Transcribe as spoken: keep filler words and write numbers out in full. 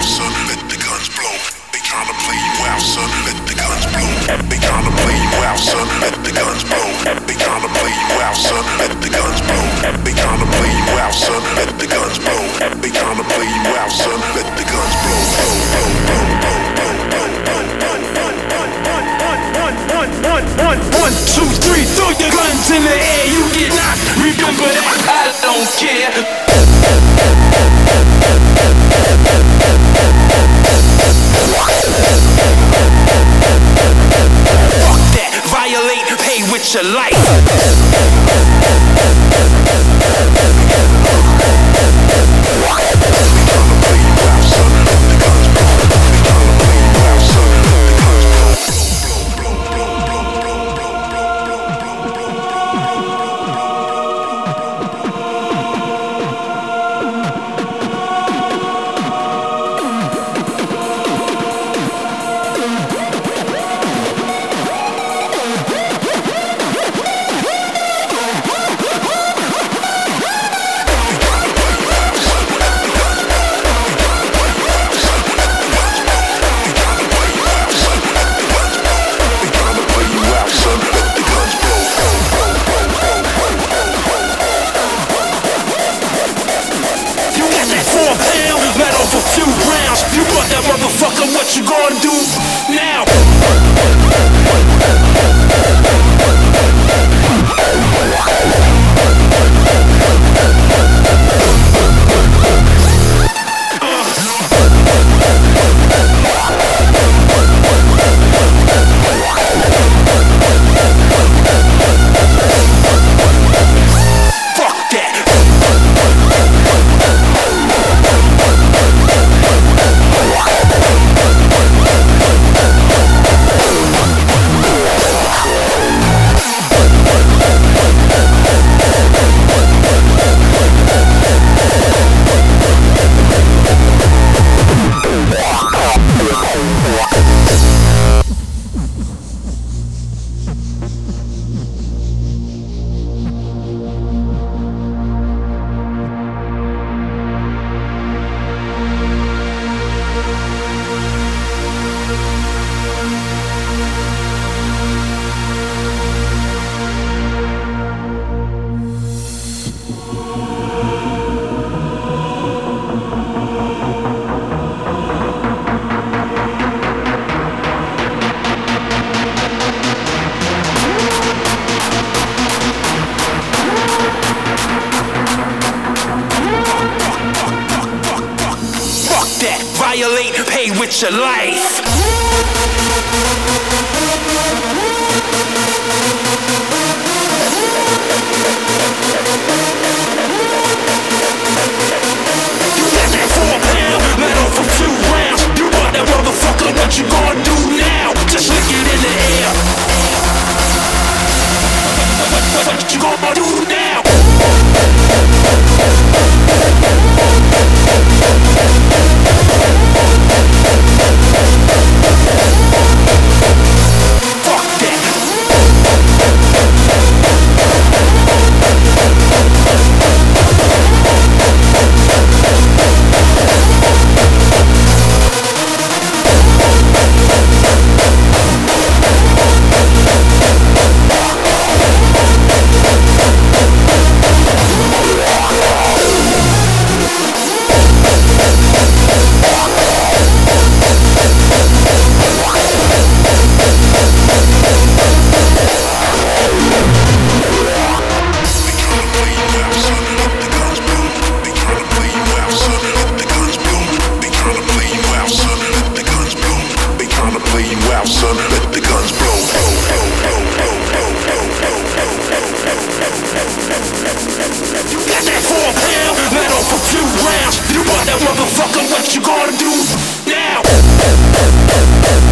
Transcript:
son. Let the guns blow. They tryna play you out, son. Let the guns blow. They tryna play you out, son. Let the guns blow. They tryna play you out, son. Let the guns blow. They tryna play you out, son. Let the guns blow. They tryna play you out, son. Let the guns blow. One, one, two, three, throw your guns in the air, you get knocked. Remember that, I don't care. Fuck that, violate, pay with your life. Motherfucker, what you gonna do now? Violate, pay with your life. You got that four pound, let off a few rounds. You want that motherfucker, what you gonna do now? Just lick it in the air. What, what, what you gonna do now? Motherfucker, what you gonna do now?